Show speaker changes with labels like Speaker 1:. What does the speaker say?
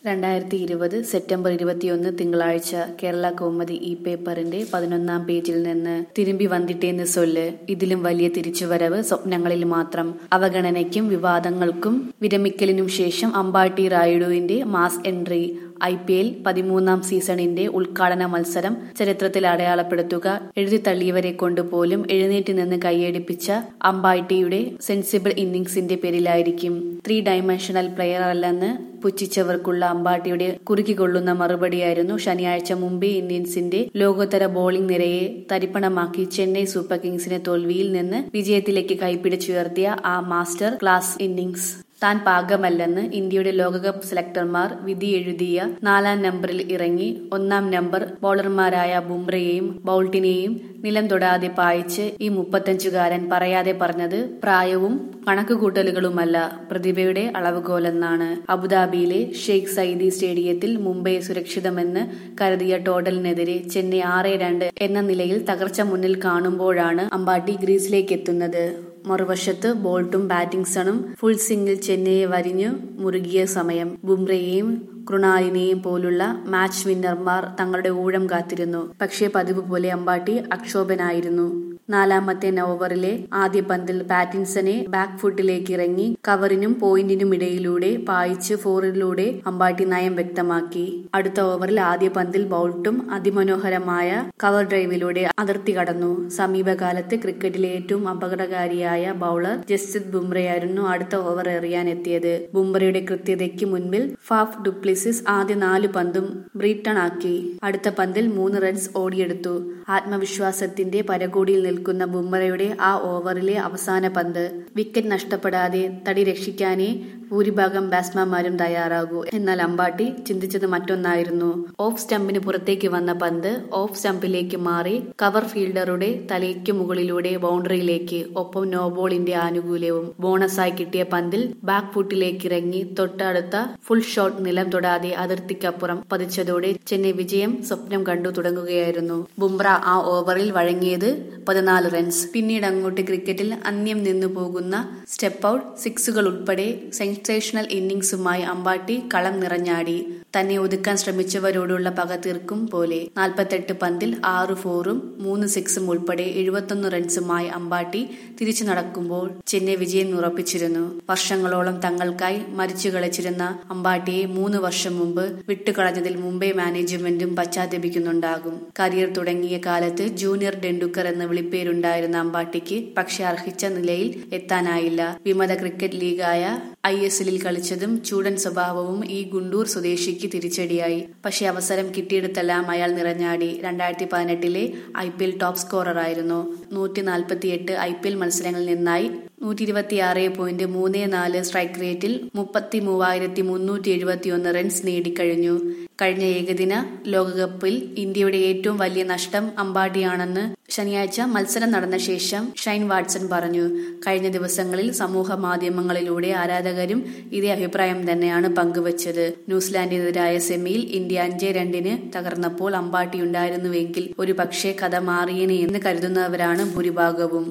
Speaker 1: 2020 September 21 തിങ്കളാഴ്ച കേരള കൗമുദി ഈ പേപ്പറിന്റെ 11-ാം പേജിൽ നിന്ന് തിരുമ്പി വന്നിട്ടേന്ന് സൊല്ല്. ഇതിലും വലിയ തിരിച്ചുവരവ് സ്വപ്നങ്ങളിൽ മാത്രം. അവഗണനയ്ക്കും വിവാദങ്ങൾക്കും വിരമിക്കലിനും ശേഷം അമ്പാട്ടി റായുഡുവിന്റെ മാസ് എൻട്രി. IPL 13-ാം സീസണിന്റെ ഉദ്ഘാടന മത്സരം ചരിത്രത്തിൽ അടയാളപ്പെടുത്തുക. എഴുതിത്തള്ളിയവരെ കൊണ്ടുപോലും എഴുന്നേറ്റ് നിന്ന് കൈയടിപ്പിച്ച അമ്പാട്ടിയുടെ സെൻസിബിൾ ഇന്നിംഗ്സിന്റെ പേരിലായിരിക്കും. 3 ഡൈമെൻഷണൽ പ്ലെയർ അല്ലെന്ന് പുച്ഛിച്ചവർക്കുള്ള അമ്പാട്ടിയുടെ കുറുക്കിക്കൊള്ളുന്ന മറുപടിയായിരുന്നു ശനിയാഴ്ച മുംബൈ ഇന്ത്യൻസിന്റെ ലോകോത്തര ബോളിംഗ് നിരയെ തരിപ്പണമാക്കി ചെന്നൈ സൂപ്പർ കിങ്സിനെ തോൽവിയിൽ നിന്ന് വിജയത്തിലേക്ക് കൈപ്പിടിച്ചുയർത്തിയ ആ മാസ്റ്റർ ക്ലാസ് ഇന്നിംഗ്സ്. താൻ പാകമല്ലെന്ന് ഇന്ത്യയുടെ ലോകകപ്പ് സെലക്ടർമാർ വിധിയെഴുതിയ 4-ാം നമ്പറിൽ ഇറങ്ങി 1-ാം നമ്പർ ബൌളർമാരായ ബുംറയെയും ബൌൾട്ടിനെയും നിലം തൊടാതെ പായിച്ച് ഈ 35-കാരൻ പറയാതെ പറഞ്ഞത് പ്രായവും കണക്കുകൂട്ടലുകളുമല്ല, പ്രതിഭയുടെ അളവുകോലെന്നാണ്. അബുദാബിയിലെ ഷെയ്ഖ് സയ്യിദി സ്റ്റേഡിയത്തിൽ മുംബൈ സുരക്ഷിതമെന്ന് കരുതിയ ടോട്ടലിനെതിരെ ചെന്നൈ 6-2 എന്ന നിലയിൽ തകർച്ച മുന്നിൽ കാണുമ്പോഴാണ് അമ്പാട്ടി ക്രീസിലേക്കെത്തുന്നത്. മറുവശത്ത് ബോൾട്ടും പാറ്റിൻസണും ഫുൾ സ്വിംഗിൽ ചെന്നൈയെ വരിഞ്ഞു മുറുകിയ സമയം. ബുംറയെയും കൃണാലിനെയും പോലുള്ള മാച്ച് വിന്നർമാർ തങ്ങളുടെ ഊഴം കാത്തിരുന്നു. പക്ഷേ പതിവ് പോലെ അമ്പാട്ടി അക്ഷോഭനായിരുന്നു. 4-ാമത്തെ ഓവറിലെ ആദ്യ പന്തിൽ പാറ്റിൻസനെ ബാക്ക് ഫുട്ടിലേക്ക് ഇറങ്ങി കവറിനും പോയിന്റിനും ഇടയിലൂടെ പായിച്ച് 4-ിലൂടെ അമ്പാട്ടി നയം വ്യക്തമാക്കി. അടുത്ത ഓവറിൽ ആദ്യ പന്തിൽ ബൌൾട്ടും അതിമനോഹരമായ കവർ ഡ്രൈവിലൂടെ അതിർത്തി കടന്നു. സമീപകാലത്ത് ക്രിക്കറ്റിലെ ഏറ്റവും അപകടകാരിയായ ബൌളർ ജസ്പ്രീത് ബുംറയായിരുന്നു അടുത്ത ഓവർ എറിയാൻ എത്തിയത്. ബുംറയുടെ കൃത്യതയ്ക്ക് മുൻപിൽ ഫാഫ് ഡുപ്ലിസിസ് ആദ്യ 4 പന്തും ബ്രീട്ടണാക്കി. അടുത്ത പന്തിൽ 3 റൺസ് ഓടിയെടുത്തു. ആത്മവിശ്വാസത്തിന്റെ പരകോടിയിൽ നിൽക്കുന്ന ബുംറയുടെ ആ ഓവറിലെ അവസാന പന്ത് വിക്കറ്റ് നഷ്ടപ്പെടാതെ തടി രക്ഷിക്കാനേ ഭൂരിഭാഗം ബാറ്റ്സ്മാൻമാരും തയ്യാറാകൂ. എന്നാൽ അമ്പാട്ടി ചിന്തിച്ചത് മറ്റൊന്നായിരുന്നു. ഓഫ് സ്റ്റംപിന് പുറത്തേക്ക് വന്ന പന്ത് ഓഫ് സ്റ്റംപിലേക്ക് മാറി കവർ ഫീൽഡറുടെ തലയ്ക്ക് മുകളിലൂടെ ബൗണ്ടറിയിലേക്ക്, ഒപ്പം നോബോളിന്റെ ആനുകൂല്യവും. ബോണസായി കിട്ടിയ പന്തിൽ ബാക്ക് ഫുട്ടിലേക്ക് ഇറങ്ങി തൊട്ടടുത്ത ഫുൾ ഷോട്ട് നിലം തൊടാതെ അതിർത്തിക്കപ്പുറം പതിച്ചതോടെ ചെന്നൈ വിജയം സ്വപ്നം കണ്ടു തുടങ്ങുകയായിരുന്നു. ബുംറ ആ ഓവറിൽ വഴങ്ങിയത് 14 റൺസ്. പിന്നീട് അങ്ങോട്ട് ക്രിക്കറ്റിൽ അന്യം നിന്നു പോകുന്ന സ്റ്റെപ്പ് ഔട്ട്, സിക്സുകൾ ഉൾപ്പെടെ സെൻസേഷണൽ ഇന്നിംഗ്സുമായി അമ്പാട്ടി കളം നിറഞ്ഞാടി. തന്നെ ഒതുക്കാൻ ശ്രമിച്ചവരോടുള്ള പക തീർക്കും പോലെ 48 പന്തിൽ 6 4-ഉം 3 6-ഉം ഉൾപ്പെടെ 71 റൺസുമായി അമ്പാട്ടി തിരിച്ചു നടക്കുമ്പോൾ ചെന്നൈ വിജയം ഉറപ്പിച്ചിരുന്നു. വർഷങ്ങളോളം തങ്ങൾക്കായി മരിച്ചു കളിച്ചിരുന്ന അമ്പാട്ടിയെ 3 വർഷം മുമ്പ് വിട്ടുകളഞ്ഞതിൽ മുംബൈ മാനേജ്മെന്റും പശ്ചാത്തപിക്കുന്നുണ്ടാകും. കരിയർ തുടങ്ങിയ കാലത്ത് ജൂനിയർ ടെണ്ടുൽക്കർ എന്ന വിളിപ്പേരുണ്ടായിരുന്ന അമ്പാട്ടിക്ക് പക്ഷേ അർഹിച്ച നിലയിൽ എത്താനായില്ല. വിമത ക്രിക്കറ്റ് ലീഗായ ISL-ൽ കളിച്ചതും ചൂടൻ സ്വഭാവവും ഈ ഗുണ്ടൂർ സ്വദേശിക്ക് തിരിച്ചടിയായി. പക്ഷേ അവസരം കിട്ടിയിടത്തെല്ലാം അയാൾ നിറഞ്ഞാടി. 2018-ലെ IPL ടോപ്പ് സ്കോററായിരുന്നു. 148 IPL മത്സരങ്ങളിൽ നിന്നായി 126.34 സ്ട്രൈക്ക് റേറ്റിൽ 33,371 റൺസ് നേടിക്കഴിഞ്ഞു. കഴിഞ്ഞ ഏകദിന ലോകകപ്പിൽ ഇന്ത്യയുടെ ഏറ്റവും വലിയ നഷ്ടം അമ്പാട്ടിയാണെന്ന് ശനിയാഴ്ച മത്സരം നടന്ന ശേഷം ഷൈൻ വാട്സൺ പറഞ്ഞു. കഴിഞ്ഞ ദിവസങ്ങളിൽ സമൂഹ മാധ്യമങ്ങളിലൂടെ ആരാധകരും ഇതേ അഭിപ്രായം തന്നെയാണ് പങ്കുവച്ചത്. ന്യൂസിലാൻഡിനെതിരായ സെമിയിൽ ഇന്ത്യ 5-2 തകർന്നപ്പോൾ അമ്പാട്ടി ഉണ്ടായിരുന്നുവെങ്കിൽ ഒരു പക്ഷേ കഥ മാറിയേനെ എന്ന് കരുതുന്നവരാണ് ഭൂരിഭാഗവും.